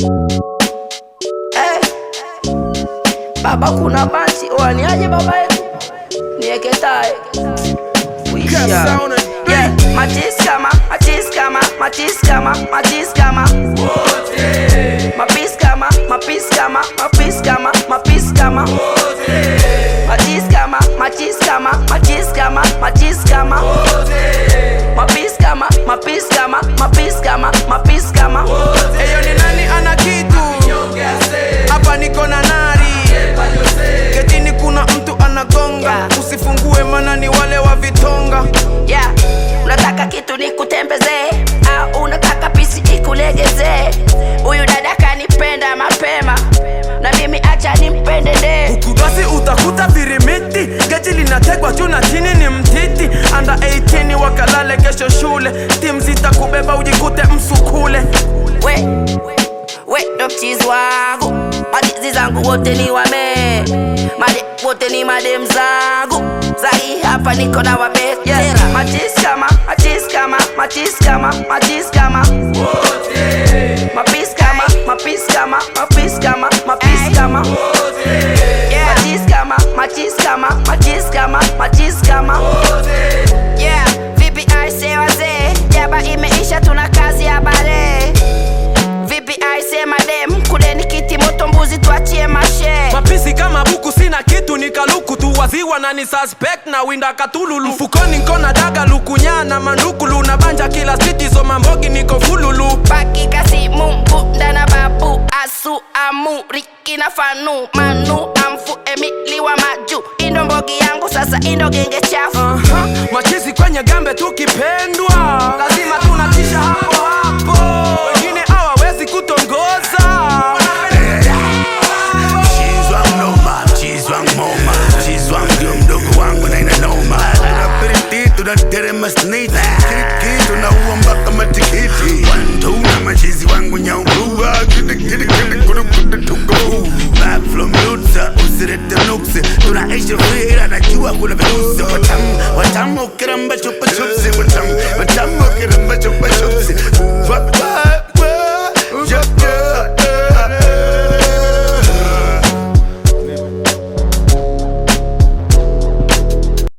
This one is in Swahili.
Baba kuna basi wani aje baba yetu nieke tae Wisha yeah Matis kama wote Mapis kama wote Matis kama wote Eyo ni nani ana kitu hapa niko na nari Getini kuna mtu anagonga Usifungue mana ni wale wa vitonga Yeah, unataka kitu nikutembeze au unataka pisi ikulegeze Uyu dada kanipenda mapema na mimi acha nimpende nde Ukudasi utakuta virimiti Geji linategwa juu na chini ni mtiti Under 18 wakalale kesho shule Team zita kubeba ujikute msukule We ndo mchizi wangu Madizi zangu wote ni wame wote ni madem zangu Zahi hapa niko na wabest yeah. Matis kama wote Mapis kama wote yeah. Matis kama wote yeah. Vipi aise wazee Jaba imeisha tuna kazi ya bale Vipi aise madem Kuleni kiti moto mbuzi tuachie mashe Mapisi kama buku sina kitu nikaluku tu waziwa na ni suspect na winda katululu Mfukoni nkona daga lukunyana mandukulu na banja kila city so mambogi niko fululu Baki kasi mungu ndana babu asu amu riki na fanu manu amfu emili wa maju Indo mbogi yangu sasa indo genge chafu Machizi kwenye gambe tukipendwa lazima tunatisha hapo hapo Wengine hawawezi kutongoza Tunaterema snake Kiki tunauambaka matikiti Wantu na machizi wangu nyaungua Kiti tuko Back from Lutza usirete nukse Tunaishi vira najua kuna virusi Watamu ukiramba chupa chupsi Watamu ukiramba chupa chupsi